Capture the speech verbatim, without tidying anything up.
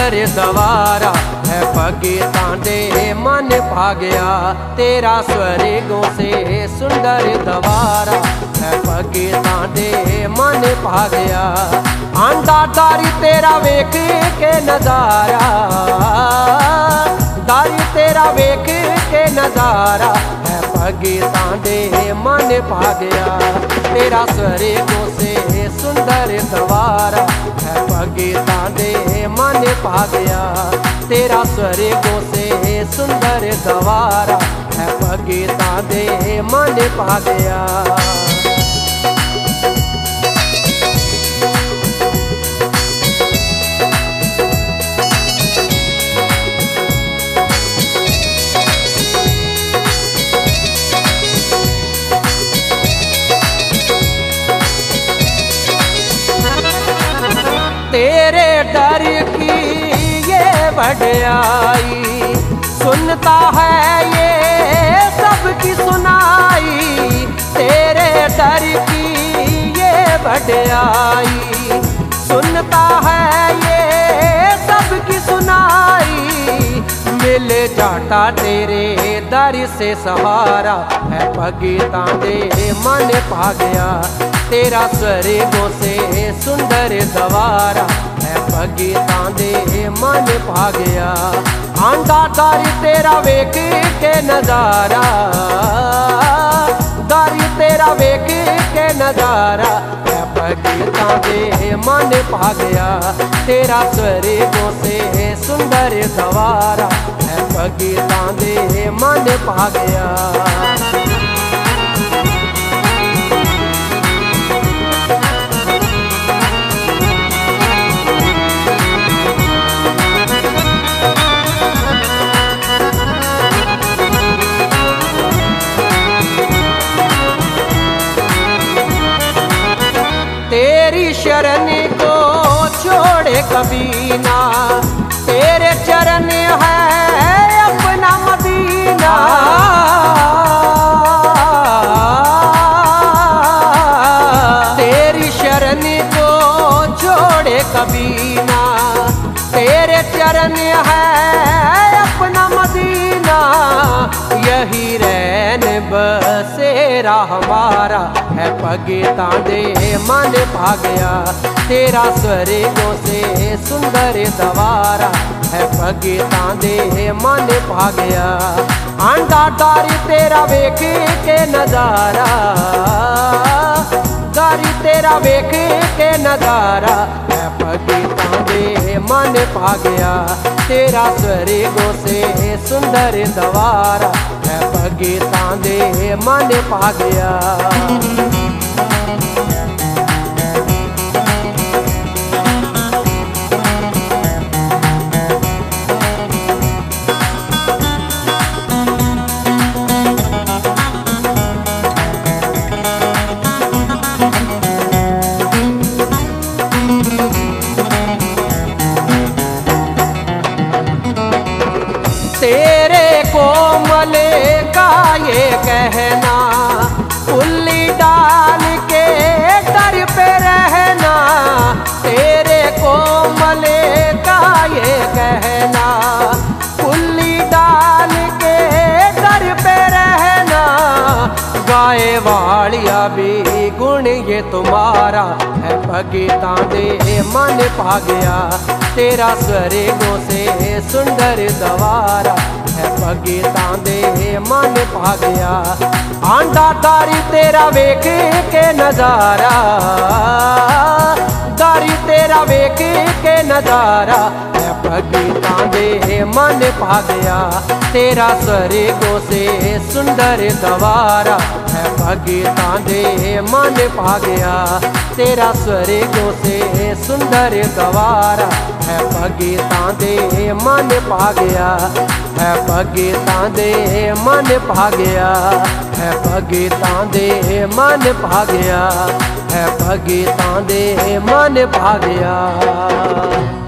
सुंदर दवारा है भगतां दे मन भागया। तेरा स्वर्गों से सुंदर दवारा है भगतां दे मन भागया। आंदा दारी तेरा वेख के नजारा, दारी तेरा वेख के नजारा है भगतां दे मन भागया। तेरा स्वर्गों से सुंदर दवारा है भगतां दे मन भागया। तेरा स्वर्गों से सुंदर दवारा है भगतां दे मन भागया। तेरे डर की ये वड्याई सुनता है ये सबकी सुनाई। तेरे डर की ये वड्याई सुनता है ये सबकी सुनाई। मिल जाता तेरे दर से सहारा है भगतां दे मन भागया। तेरा स्वर्गों से सुंदर दवारा है भगतां दे मन भागया। आंदा दारी तेरा वेख के नजारा, दारी तेरा वेख के नजारा है भगतां दे मन भागया। तेरा स्वर्गों से सुंदर दवारा है भगतां दे मन भागया। तेरी शरण को छोड़े कभी ना, तेरे चरण है अपना मदीना। तेरी शरण को छोड़े कभी ना, तेरे चरण है अपना मदीना। यही रैन बसेरा हमारा है भगतां दे मन भागया। तेरा स्वर्गों से सुंदर दवारा है भगतां दे मन भागया। आंदा दारी तेरा वेख के नजारा, दारी तेरा वेख के नजारा है भगतां दे मन भागया। तेरा स्वर्गों से सुंदर दवारा है भगतां दे मन भागया। तेरे कोमल का ये कहना, कुल्ली डाल के दर पे रहना। तेरे कोमल का ये कहना, कुल्ली डाल के दर पे रहना। गाए वालिया भी गुण ये तुम्हारा है भगतां दे मन भागया। तेरा स्वर्गों से सुंदर दवारा है भगतां दे मन भागया। आंदा दारी तेरा वेख के नजारा, दारी तेरा वेख के नजारा है भगतां दे मन भागया। तेरा स्वर्गों से सुंदर दवारा है भगतां दे मन भागया। तेरा स्वर्गों से सुंदर दवारा है भगतां दे मन भागया। है भगतां दे मन भागया, है भगतां दे मन भागया, है भगतां दे मन भागया।